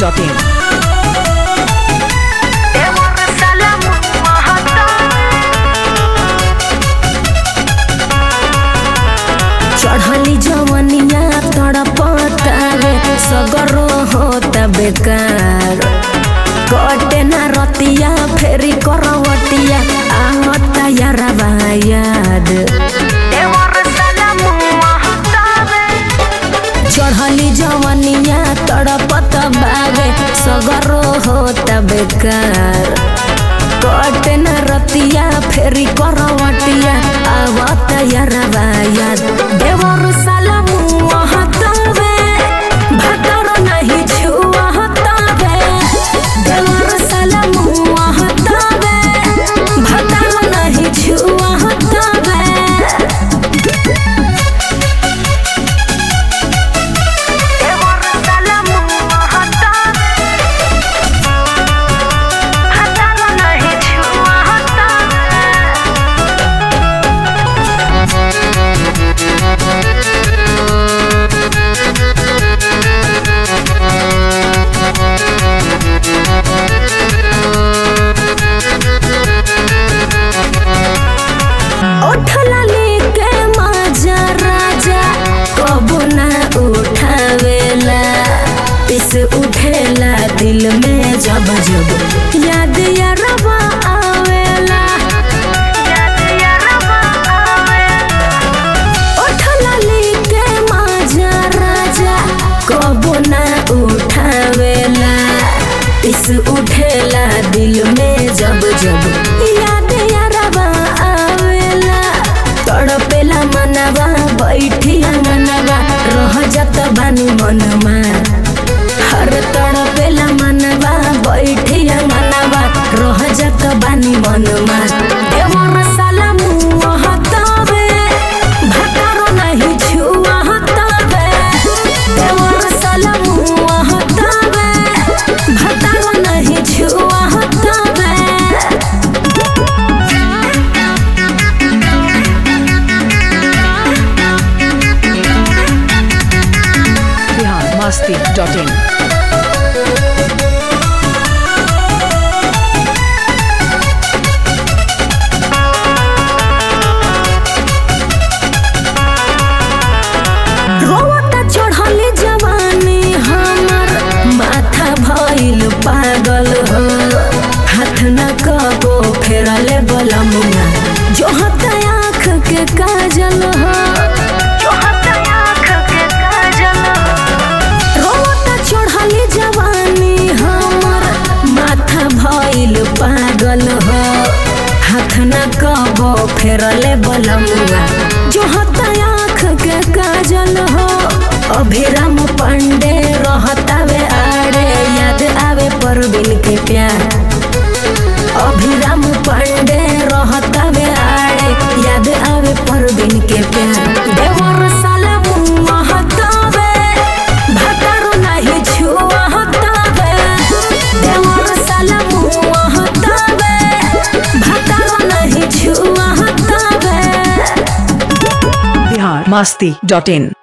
masti.in. चढ़ली जवनिया तड़पता रे सगरो होता बेकार कटे ना रतिया फेरी करवटिया आवता यारवा याद चढ़ली जवनिया तड़पता बागे सगरो होता बेकार कटे ना रतिया फेरी करवटिया आवता यारवा याद देवर साला मुँह हतावे भतर नहीं छुआ हतावे देवर साला मुँह हतावे भतर नहीं छुआ हतावे देवर साला मुँह हतावे भतर नहीं छुआ हतावे उठला लेके माजा राजा कबो ना उठावेला इस उठेला दिल में जब जब याद यारवा आवेला उठला लेके माजा राजा कबो ना उठावेला इस उठेला दिल में जब जब याद यारवा आवेला तड़पेला मनवा बैठिया मनवा रह जात बानी मनमा हर तड़पेला मनवा बैठिया मनवा रह जात बानी मनमा देवर साला मुँह हतावे भतर नहीं छुआ हतावे देवर साला मुँह हतावे भतर नहीं छुआ हतावे masti.in. रोवता चढ़ले जवानी हमर माथा भइल पागल हो हाथ न कबो फेरले बलमुना जो हत आँख के काजल हो रोवता चढ़ले जवानी हमर माथा भइल पागल हो हाथ न कबो फेरले बलमुआ जो हत आँख के काजल हो अभिराम पांडे रहतावे आड़े याद आवे परवीन के प्यार अभिराम पांडे रहतावे आड़े याद आवे परवीन के प्यार देवर साला मुँह हतावे भतर नहीं छुआ हतावे देवर साला मुँह हतावे भतर नहीं छुआ हतावे masti.in.